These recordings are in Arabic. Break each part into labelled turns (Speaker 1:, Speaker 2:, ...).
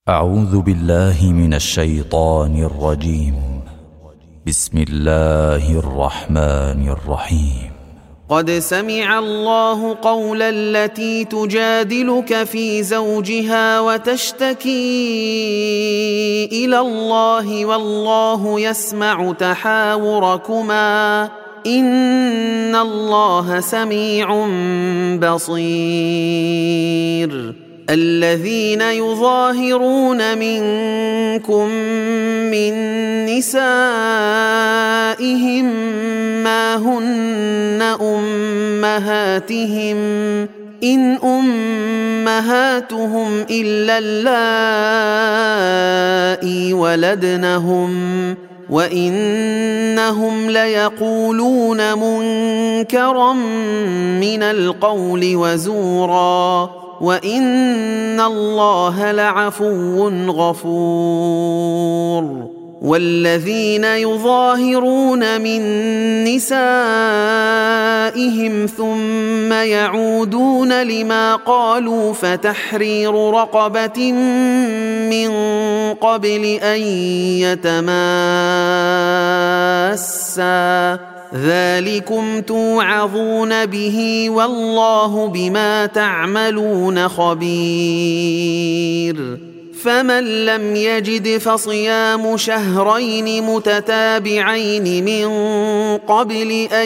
Speaker 1: أعوذ بالله من الشيطان الرجيم. بسم الله الرحمن الرحيم.
Speaker 2: قد سمع الله قول التي تجادلك في زوجها وتشتكي إلى الله والله يسمع تحاوركما إن الله سميع بصير. الذين يظاهرون منكم من نسائهم ما هن أمهاتهم إن أمهاتهم إلا اللائي ولدنهم وإنهم ليقولون منكرا من القول وزورا وإن الله لعفو غفور. والذين يظاهرون من نسائهم ثم يعودون لما قالوا فتحرير رقبة من قبل أن يتماسا ذلكم توعظون به والله بما تعملون خبير. فمن لم يجد فصيام شهرين متتابعين من قبل أن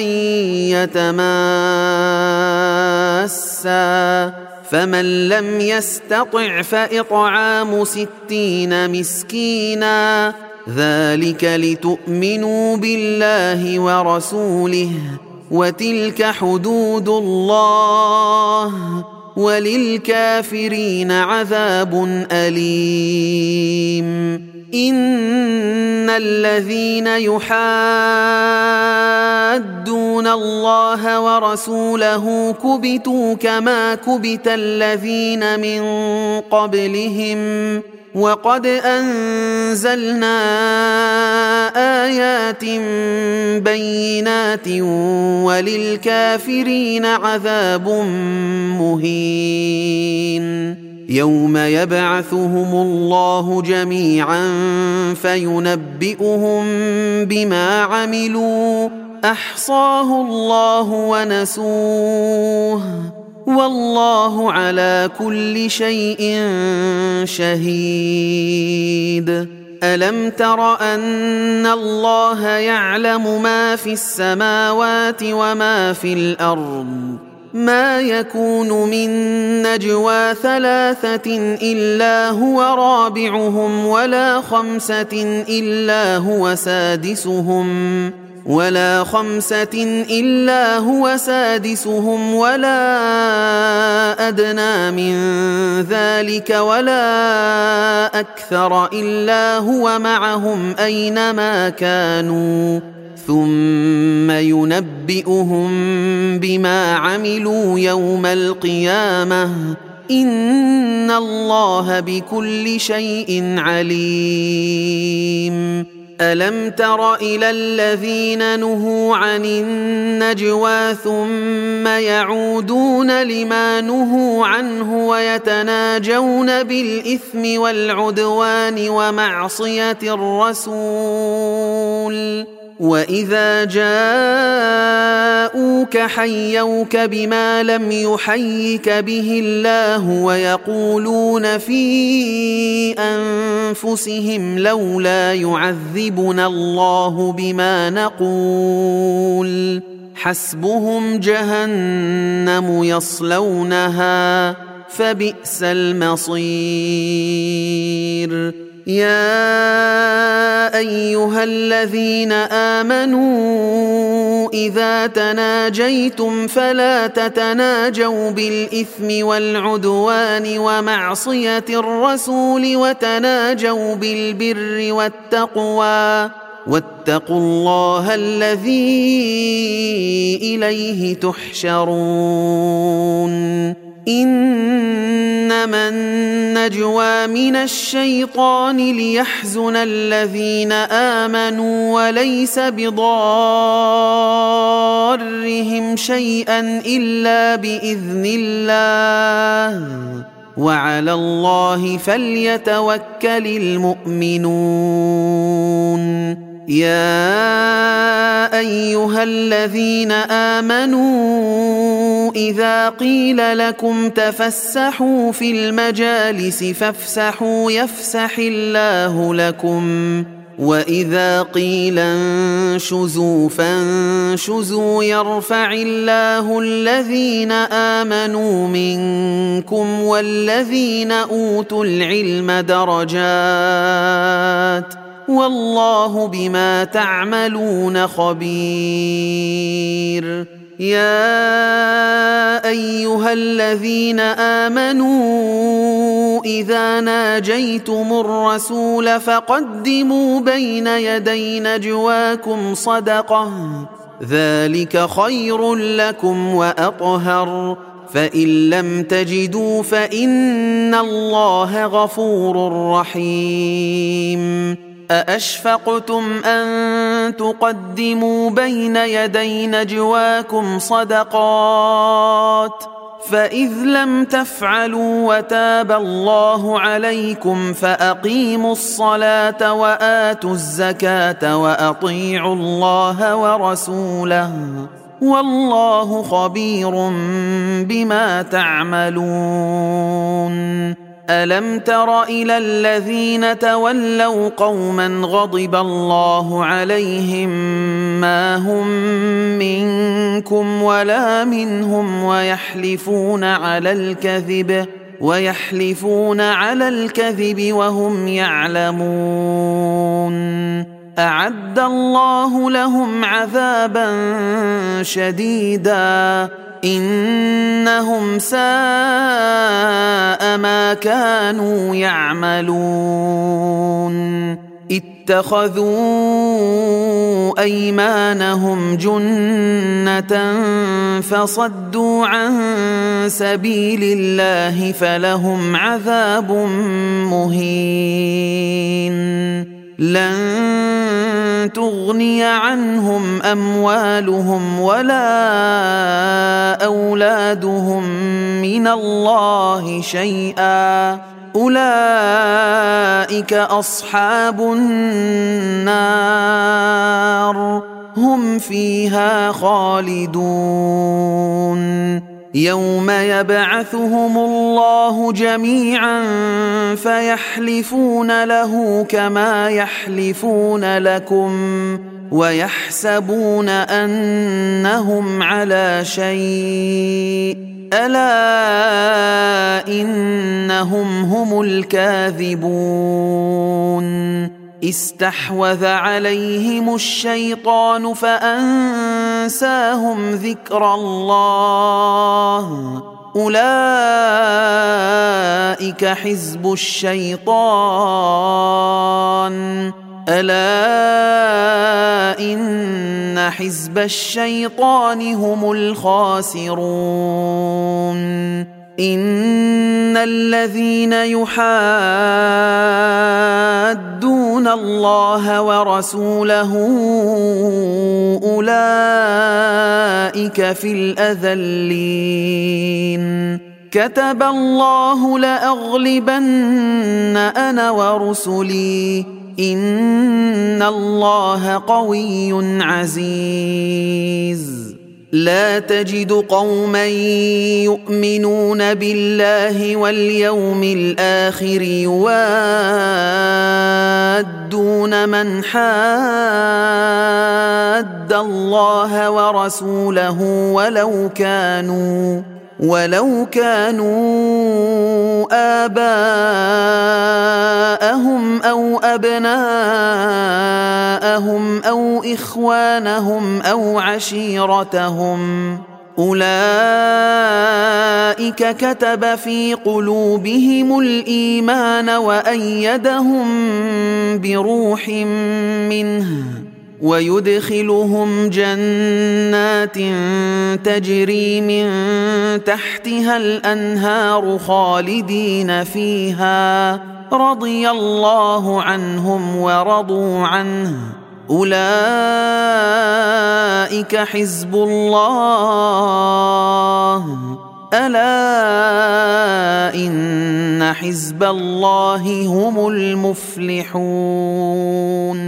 Speaker 2: يتماسا فمن لم يستطع فإطعام 60 مسكينا ذلك لتؤمنوا بالله ورسوله وتلك حدود الله وللكافرين عذاب أليم. إن الذين يحادون الله ورسوله كبتوا كما كبت الذين من قبلهم وقد أنزلنا آيات بينات وللكافرين عذاب مهين. يوم يبعثهم الله جميعا فينبئهم بما عملوا أحصاه الله ونسوه والله على كل شيء شهيد. ألم تر أن الله يعلم ما في السماوات وما في الأرض ما يكون من نجوى 3 إلا هو رابعهم ولا 5 إلا هو سادسهم ولا أدنى من ذلك ولا أكثر إلا هو معهم أينما كانوا ثم ينبئهم بما عملوا يوم القيامة إن الله بكل شيء عليم. ألم تر إلى الذين نهوا عن النجوى ثم يعودون لما نهوا عنه ويتناجون بالإثم والعدوان ومعصية الرسول وإذا جاءوك حيوك بما لم يحيك به الله ويقولون في أنفسهم لولا يعذبنا الله بما نقول حسبهم جهنم يصلونها فبئس المصير. يا أيها الذين آمنوا إذا تناجيتم فلا تتناجوا بالإثم والعدوان ومعصية الرسول وتناجوا بالبر والتقوى واتقوا الله الذي إليه تحشرون. إنما النجوى من الشيطان ليحزن الذين آمنوا وليس بضارهم شيئا إلا بإذن الله وعلى الله فليتوكل المؤمنون يا أيها الذين آمنوا إذا قيل لكم تفسحوا في المجالس فافسحوا يفسح الله لكم وإذا قيل انشزوا فانشزوا يرفع الله الذين آمنوا منكم والذين أوتوا العلم درجات والله بما تعملون خبير يا أيها الذين آمنوا إذا ناجيتم الرسول فقدموا بين يدي نجواكم صدقة ذلك خير لكم وأطهر فإن لم تجدوا فإن الله غفور رحيم أأشفقتم أن تقدموا بين يدي نجواكم صدقات فإذ لم تفعلوا وتاب الله عليكم فأقيموا الصلاة وآتوا الزكاة وأطيعوا الله ورسوله والله خبير بما تعملون ألم تر إلى الذين تولوا قوما غضب الله عليهم ما هم منكم ولا منهم ويحلفون على الكذب وهم يعلمون أعد الله لهم عذابا شديدا إنهم ساء ما كانوا يعملون اتخذوا أيمانهم جنة فصدوا عن سبيل الله فلهم عذاب مهين لن تغني عنهم أموالهم ولا أولادهم من الله شيئا أولئك أصحاب النار هم فيها خالدون يوم يبعثهم الله جميعا فيحلفون له كما يحلفون لكم ويحسبون أنهم على شيء ألا إنهم هم الكاذبون استحوذ عليهم الشيطان فأنساهم ذكر الله أولئك حزب الشيطان ألا إن حزب الشيطان هم الخاسرون إن الذين يحادون الله ورسوله أولئك في الأذلين كتب الله لأغلبن أنا ورسلي إن الله قوي عزيز لا تجد قوما يؤمنون بالله واليوم الآخر يوادون من حاد الله ورسوله ولو كانوا آباءهم أو أبناءهم أو إخوانهم أو عشيرتهم أولئك كتب في قلوبهم الإيمان وأيدهم بروح منه ويدخلهم جنات تجري من تحتها الأنهار خالدين فيها رضي الله عنهم ورضوا عنه أولئك حزب الله ألا إن حزب الله هم المفلحون